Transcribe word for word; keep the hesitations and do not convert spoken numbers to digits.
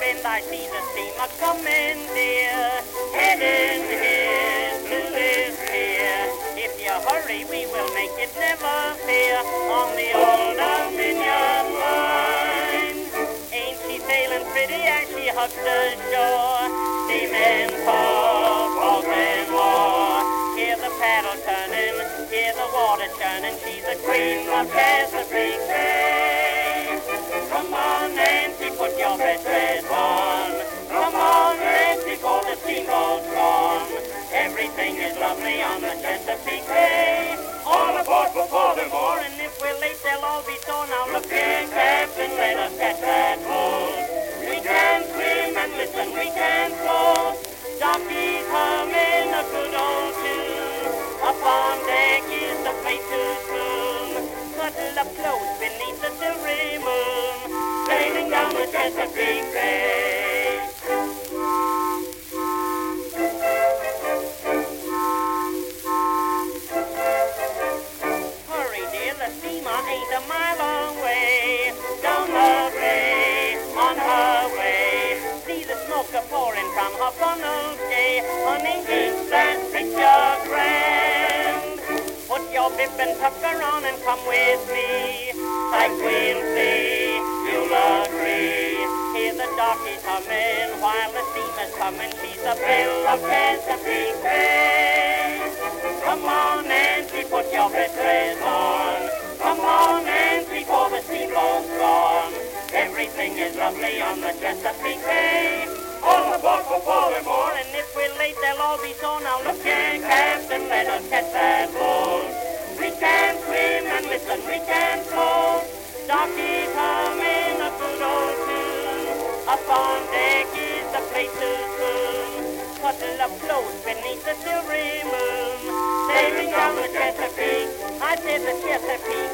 bend, I see the steamer coming, dear, heading here to this pier. If you hurry, we will make it, never fear, on the old Dominion line. Ain't she sailing pretty as she hugs the shore? Steaming for Falkland War. Hear the paddle turning, hear the water churning. She's the queen of Chesapeake Bay. Come on, Nancy, put your best dress on. Come on, Nancy, for the steamboat's gone. Everything is lovely on the Chesapeake Bay. All aboard for Baltimore, and if we're late, they'll all be sore. Now look here, Captain, let us catch that boat. We can swim and listen, we can float. Jockeys humming a good old tune. Up on deck is the place too soon. Cuddle up close beneath the silvery moon, sailing down the Chesapeake Bay. Hurry, dear, the steamer ain't a mile away. Down the bay, on her way. See the smoke a-pouring from her funnel gay. On engines that picture grand. Put your bib and tucker on and come with me. Like we'll see, you'll agree. Hear the darkies humming while the steamer's coming. She's the belle of Chesapeake Bay. Come on, Nancy, put your best dress on. Come on, Nancy, for the steamboat's gone. Everything is lovely on the Chesapeake Bay. All aboard for Baltimore, and if we're late, they'll all be sore. Now look here, Captain, let us catch that boat. We can swim and listen, we can float. Darkies humming a good old tune. Up on deck is the place too soon. Cuddle up close beneath the silvery moon, sailing down the Chesapeake. I said the Chesapeake.